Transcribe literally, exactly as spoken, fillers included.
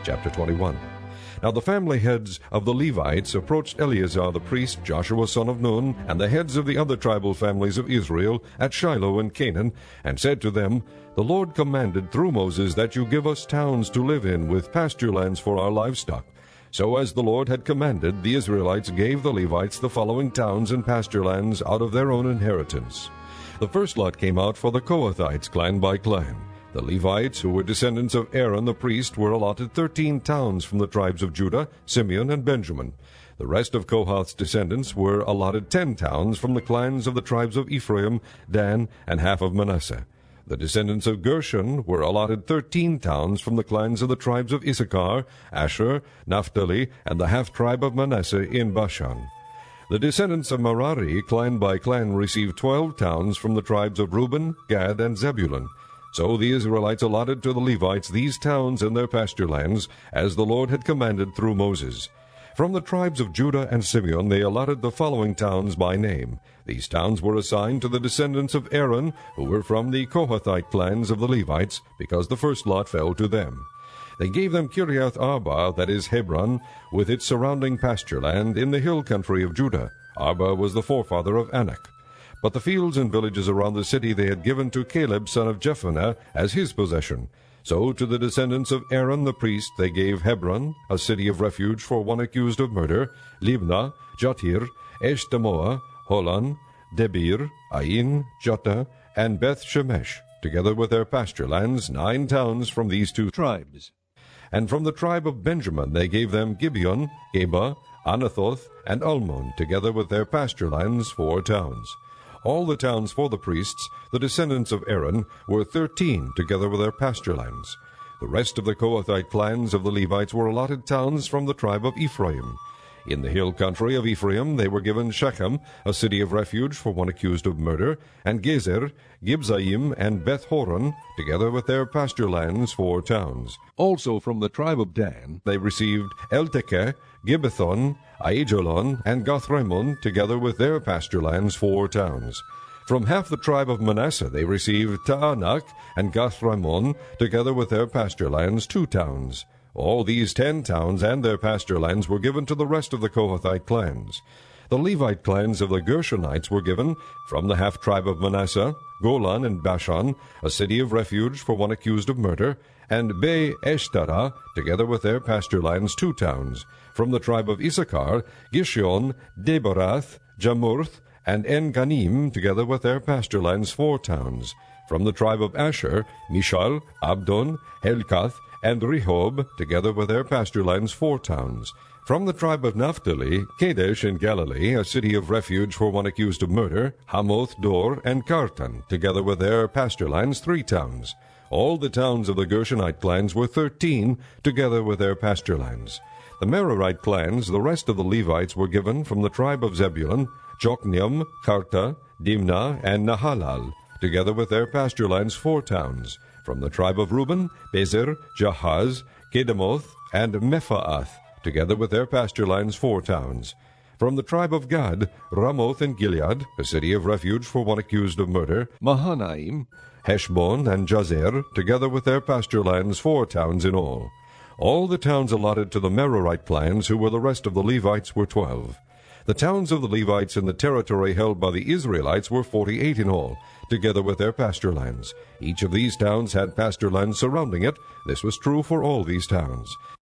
Chapter twenty-one. Now the family heads of the Levites approached Eleazar the priest, Joshua son of Nun, and the heads of the other tribal families of Israel at Shiloh in Canaan, and said to them, The Lord commanded through Moses that you give us towns to live in with pasture lands for our livestock. So as the Lord had commanded, the Israelites gave the Levites the following towns and pasture lands out of their own inheritance. The first lot came out for the Kohathites, clan by clan. The Levites, who were descendants of Aaron the priest, were allotted thirteen towns from the tribes of Judah, Simeon, and Benjamin. The rest of Kohath's descendants were allotted ten towns from the clans of the tribes of Ephraim, Dan, and half of Manasseh. The descendants of Gershon were allotted thirteen towns from the clans of the tribes of Issachar, Asher, Naphtali, and the half-tribe of Manasseh in Bashan. The descendants of Merari, clan by clan, received twelve towns from the tribes of Reuben, Gad, and Zebulun. So the Israelites allotted to the Levites these towns and their pasture lands, as the Lord had commanded through Moses. From the tribes of Judah and Simeon they allotted the following towns by name. These towns were assigned to the descendants of Aaron, who were from the Kohathite clans of the Levites, because the first lot fell to them. They gave them Kiriath Arba, that is Hebron, with its surrounding pasture land in the hill country of Judah. Arba was the forefather of Anak. But the fields and villages around the city they had given to Caleb son of Jephunneh as his possession. So to the descendants of Aaron the priest they gave Hebron, a city of refuge for one accused of murder, Libnah, Jatir, Eshtemoa, Holon, Debir, Ain, Jotta, and Beth Shemesh, together with their pasture lands, nine towns from these two tribes. And from the tribe of Benjamin they gave them Gibeon, Geba, Anathoth, and Almon, together with their pasture lands, four towns. All the towns for the priests, the descendants of Aaron, were thirteen, together with their pasture lands. The rest of the Kohathite clans of the Levites were allotted towns from the tribe of Ephraim. In the hill country of Ephraim they were given Shechem, a city of refuge for one accused of murder, and Gezer, Gibzaim, and Beth-horon, together with their pasture lands, four towns. Also from the tribe of Dan they received Eltekeh, Gibbethon, Aijalon, and Gathrimmon, together with their pasture lands, four towns. From half the tribe of Manasseh they received Taanach and Gathrimmon, together with their pasture lands, two towns. All these ten towns and their pasture lands were given to the rest of the Kohathite clans. The Levite clans of the Gershonites were given, from the half-tribe of Manasseh, Golan and Bashan, a city of refuge for one accused of murder, and Be-eshtara, together with their pasture lands, two towns. From the tribe of Issachar, Gishon, Debarath, Jamurth, and En-ganim, together with their pasture lands, four towns. From the tribe of Asher, Mishal, Abdon, Helkath, and Rehob, together with their pasture lands, four towns. From the tribe of Naphtali, Kadesh in Galilee, a city of refuge for one accused of murder, Hamoth, Dor, and Kartan, together with their pasture lands, three towns. All the towns of the Gershonite clans were thirteen, together with their pasture lands. The Merarite clans, the rest of the Levites, were given from the tribe of Zebulun, Jokneam, Karta, Dimnah, and Nahalal, together with their pasture lands, four towns. From the tribe of Reuben, Bezer, Jahaz, Kedemoth, and Mephaath, together with their pasture lands, four towns. From the tribe of Gad, Ramoth in Gilead, a city of refuge for one accused of murder, Mahanaim, Heshbon, and Jazer, together with their pasture lands, four towns in all. All the towns allotted to the Merarite clans, who were the rest of the Levites, were twelve. The towns of the Levites in the territory held by the Israelites were forty-eight in all, together with their pasture lands. Each of these towns had pasture lands surrounding it. This was true for all these towns.